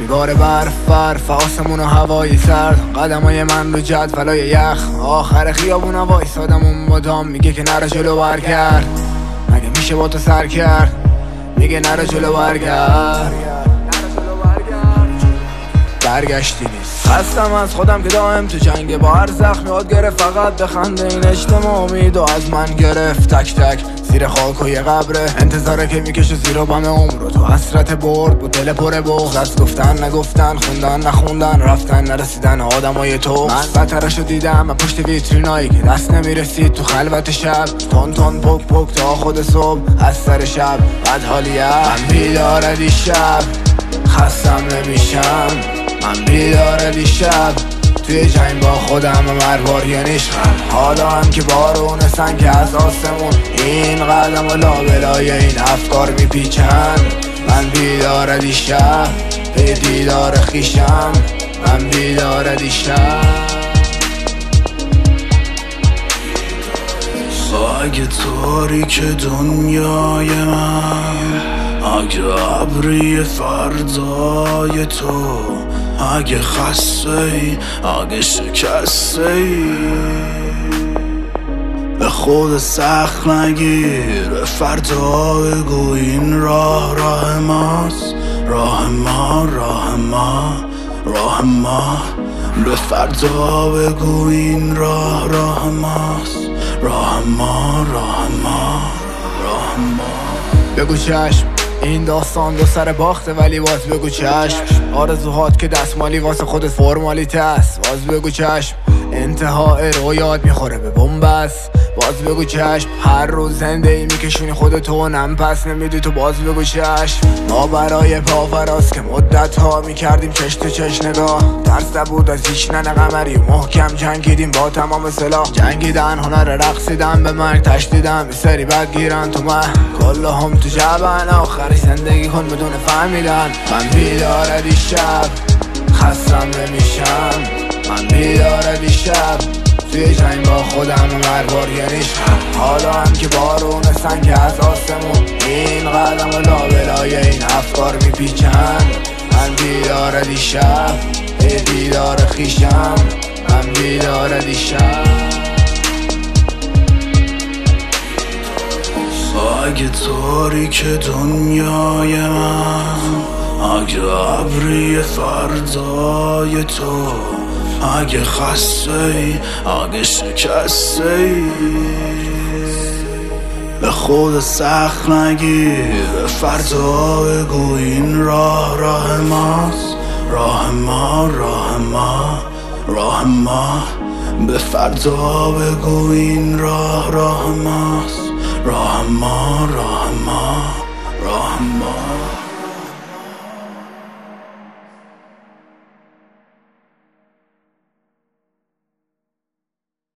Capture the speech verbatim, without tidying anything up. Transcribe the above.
میباره برف برف آسمون و هوای سرد، قدمای من رو جدولای یخ، آخر خیابون وایسادم اون مدام میگه که نره جلو برگرد. مگه میشه با تو سر کرد؟ میگه نره جلو برگرد. برگشتی نیست. خستم از خودم که دائم تو جنگ با هر زخم یاد گرفت فقط بخنده. این اجتماع امید و از من گرفت تک تک زیر خاک و یه قبره، انتظاره که میکشه زیر بم عمرو تو حسرت برد با دل پر بغض. از گفتن نگفتن، خوندن نخوندن، رفتن نرسیدن آدمای تو. من بترشو دیدم من پشت ویترینایی که دست نمیرسید تو خلوت شب، تون تون پک پک تا خود صبح از سر شب بد حالیم. من بیدار دیشب خستم نمیشم، من بیدار دیشب توی جنگ با خودم مربار یه نشخم. حالا هم که بارون سنگ از آسمون این قدم و لابلای این افکار میپیچن. من بیدار دیشب به دیدار خیشم، من بیدار دیشب. اگه تاریک دنیای من، اگه ابری فردای تو، اگه خسته ای، اگه شکسته ای، به خود سخت نگیر، فردا بگو این راه راه ماست، راه ما راه ما راه ما. به فردا بگو این راه راه ماست، راه ما راه ما راه ما. بگو چشم این داستان دو سر باخته ولی باز بگو چشم. آرزوهات که دستمالی واسه خودت فرمالیته است، باز بگو چشم. انتهای رویات میخوره به بنبست، باز بگو چشم. هر روز زنده ای میکشونی خودتو نم پس نمیدی تو، باز بگو چشم. ما برای پاوراست که مدت ها میکردیم چش تو چش نگاه، ترس نبود از هیچ ننه قمری، محکم جنگیدیم با تمام سلاح. جنگیدن هنر رقصیدن به مرگ تشدیدن، بی سری بد گیرن تو من کل هم تو جبن، آخری زندگی کن بدون فهمیدن. من بیدار دیشب خستم نمیشم، من بیدار دیشب توی جنگ با خودم مربار یه نشخم. حالا هم که بارون سنگ از آسمون این قدم و لابلای این افکار میپیچن. من بیدار دیشب به دیدار خیشم، من بیدار دیشب. اگه تاریک دنیای من، اگه ابری فردای تو، اگه خسته ای، اگه شکسته ای، به خود سخت نگیر، فردا بگو این راه راه ماست، راه ما راه ما راه ما. به فردا بگو این راه راه ماست، راه ما راه ما راه ما.